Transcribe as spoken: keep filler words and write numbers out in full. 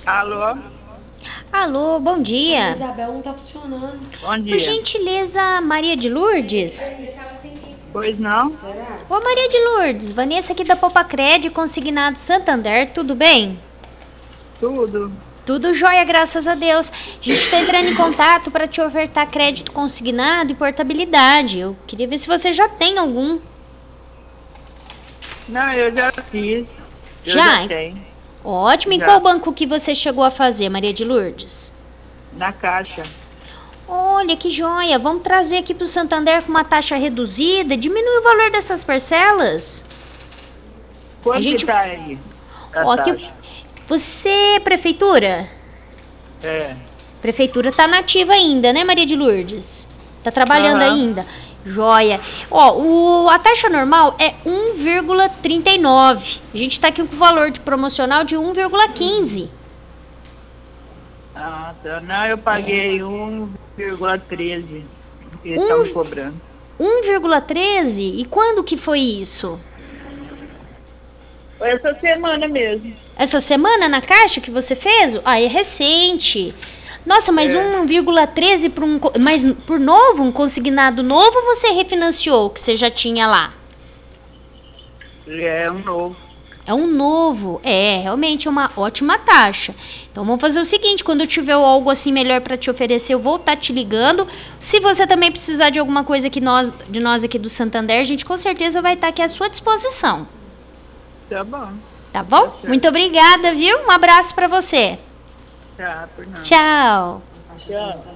Alô? Alô, bom A dia. Isabel não tá funcionando. Bom Por dia. gentileza, Maria de Lourdes? Pois não? Será? Ô, Maria de Lourdes, Vanessa aqui da Popacred, consignado Santander, tudo bem? Tudo. Tudo jóia, graças a Deus. A gente está entrando em contato para te ofertar crédito consignado e portabilidade. Eu queria ver se você já tem algum. Não, eu já fiz. Eu já Já? tenho. Ótimo. Em Já. qual banco que você chegou a fazer, Maria de Lourdes? Na caixa. Olha que joia. Vamos trazer aqui para o Santander com uma taxa reduzida. Diminui o valor dessas parcelas. Quanto A gente- que tá aí? A Ó, que taxa? você, é prefeitura? É. Prefeitura tá nativa ainda, né, Maria de Lourdes? Tá trabalhando Aham. ainda. Joia. Ó, o, a taxa normal é um vírgula trinta e nove. A gente tá aqui com o valor de promocional de um vírgula quinze. Ah, tá. Não, eu paguei um vírgula treze. Eles Um- estão me cobrando. um vírgula treze? E quando que foi isso? Foi essa semana mesmo. Essa semana na caixa que você fez? Ah, é recente. Nossa, mas É. um vírgula treze por um, co- mas por novo, um consignado novo, você refinanciou o que você já tinha lá? É um novo. É um novo, é realmente é uma ótima taxa. Então vamos fazer o seguinte, quando eu tiver algo assim melhor para te oferecer, eu vou estar te ligando. Se você também precisar de alguma coisa que nós, de nós aqui do Santander, a gente com certeza vai estar aqui à sua disposição. Tá bom. Tá bom? Tá certo. Muito obrigada, viu? Um abraço para você. Tá, por não. Tchau. Tchau.